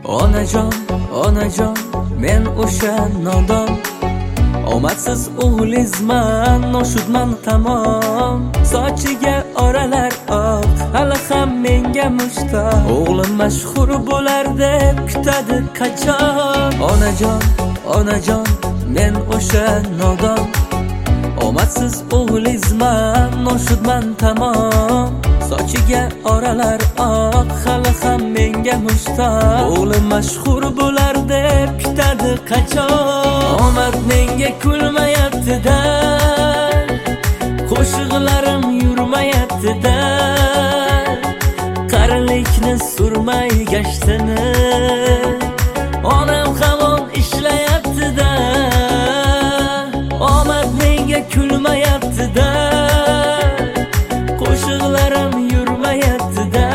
Onajon, men o'sha nodon omadsiz o'g'lizman, noshudman tamom. Sochiga oralar oq, hali ham menga mushtoq. O'g'lim mashhur bo'lar deb kutadi qachon. Onajon, men o'sha nodon omadsiz o'g'lizman, noshudman tamom. Sochiga oralar oq, hali ham menga mushtoq. O'g'lim mashhur bo'lar deb kutadi qachon. Omad menga kulmayapti-da, qo'shiqlarim yurmayapti-da, qarilikni surmay gashtini onam hamon ishlayapti-da. Omad menga kulmayapti-da, qo'shiqlarim yurmayapti-da,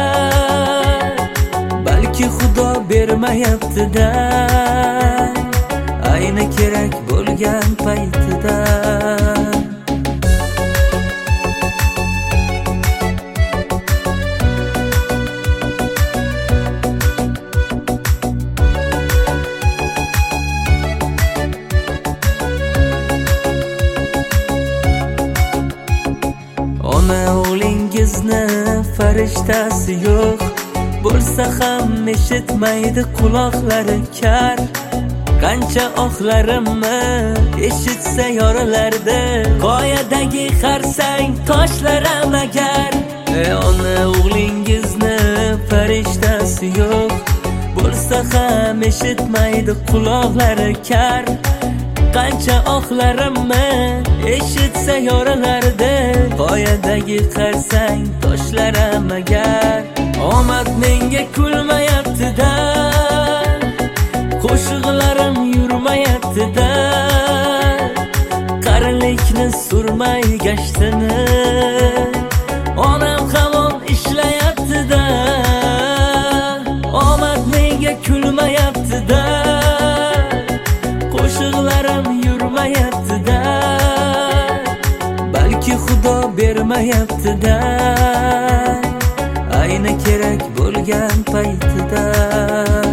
balki Xudo bermayapti-da, ayni kerak bo'lgan paytida. Ona o'g'lingizni farishtasi yo'q, bo'lsa ham eshitmaydi quloqlari kar. Qancha oqlarimni eshitsa yoralarda, qoyadagi xarsang toshlaram agar. Ona o'g'lingizni farishtasi yo'q, bo'lsa ham eshitmaydi quloqlari kar. Qancha oqlarimni eshitsa yoralarda, qoyadagi xarsang toshlaram agar. Omad menga kulmayapti-da, qo'shiqlarim yurmayapti-da, qarilikni surmay gashtini onam hamon ishlayapti-da. Omad menga kulmayapti-da, qo'shiqlarim yurmayapti-da, balki Xudo bermayapti-da, ayni kerak bo'lgan paytida.